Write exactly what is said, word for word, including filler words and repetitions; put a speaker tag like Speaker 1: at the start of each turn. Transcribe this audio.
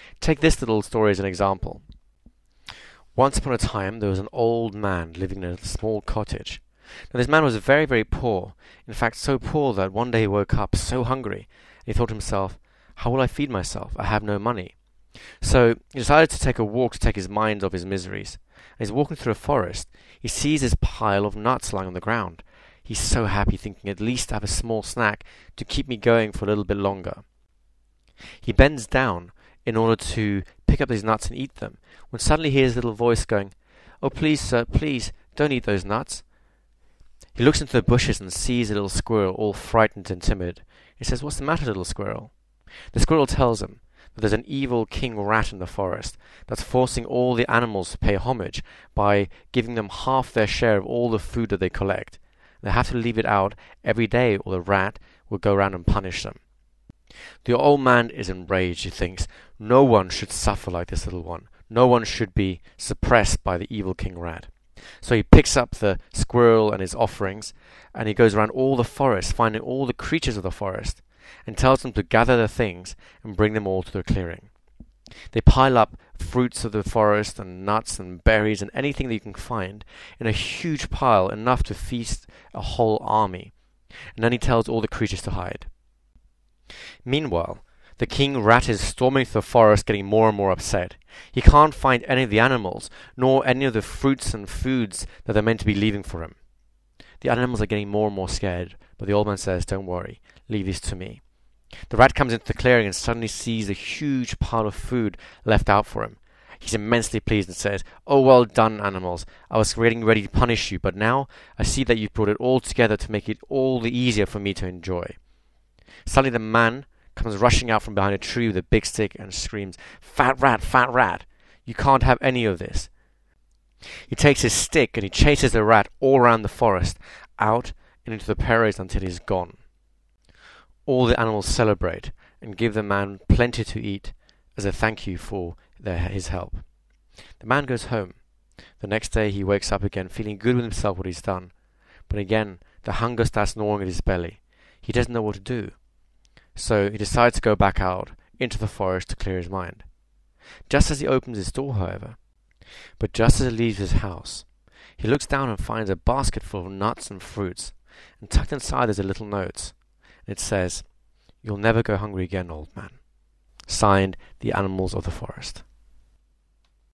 Speaker 1: Take this little story as an example. Once upon a time, there was an old man living in a small cottage. Now, this man was very, very poor. In fact, so poor that one day he woke up so hungry, and he thought to himself, how will I feed myself? I have no money. So he decided to take a walk to take his mind off his miseries. And he's walking through a forest. He sees this pile of nuts lying on the ground. He's so happy, thinking, at least I have a small snack to keep me going for a little bit longer. He bends down in order to pick up these nuts and eat them, when suddenly he hears a little voice going, "Oh, please, sir, please, don't eat those nuts." He looks into the bushes and sees a little squirrel, all frightened and timid. He says, "What's the matter, little squirrel?" The squirrel tells him that there's an evil king rat in the forest that's forcing all the animals to pay homage by giving them half their share of all the food that they collect. They have to leave it out every day, or the rat will go around and punish them. The old man is enraged. He thinks, no one should suffer like this little one. No one should be suppressed by the evil king rat. So he picks up the squirrel and his offerings, and he goes around all the forest, finding all the creatures of the forest, and tells them to gather their things and bring them all to the clearing. They pile up fruits of the forest and nuts and berries and anything that you can find in a huge pile, enough to feast a whole army. And then he tells all the creatures to hide. Meanwhile, the king rat is storming through the forest, getting more and more upset. He can't find any of the animals, nor any of the fruits and foods that they're meant to be leaving for him. The animals are getting more and more scared, but the old man says, "Don't worry, leave this to me." The rat comes into the clearing and suddenly sees a huge pile of food left out for him. He's immensely pleased and says, "Oh, well done, animals. I was getting ready to punish you, but now I see that you've brought it all together to make it all the easier for me to enjoy." Suddenly the man comes rushing out from behind a tree with a big stick and screams, "Fat rat, fat rat, you can't have any of this." He takes his stick and he chases the rat all around the forest, out and into the prairies until he's gone. All the animals celebrate and give the man plenty to eat as a thank you for their, his help. The man goes home. The next day he wakes up again, feeling good with himself what he's done. But again, the hunger starts gnawing at his belly. He doesn't know what to do. So he decides to go back out into the forest to clear his mind. Just as he opens his door, however, but just as he leaves his house, he looks down and finds a basket full of nuts and fruits, and tucked inside there's a little note. It says, "You'll never go hungry again, old man." Signed, The Animals of the Forest.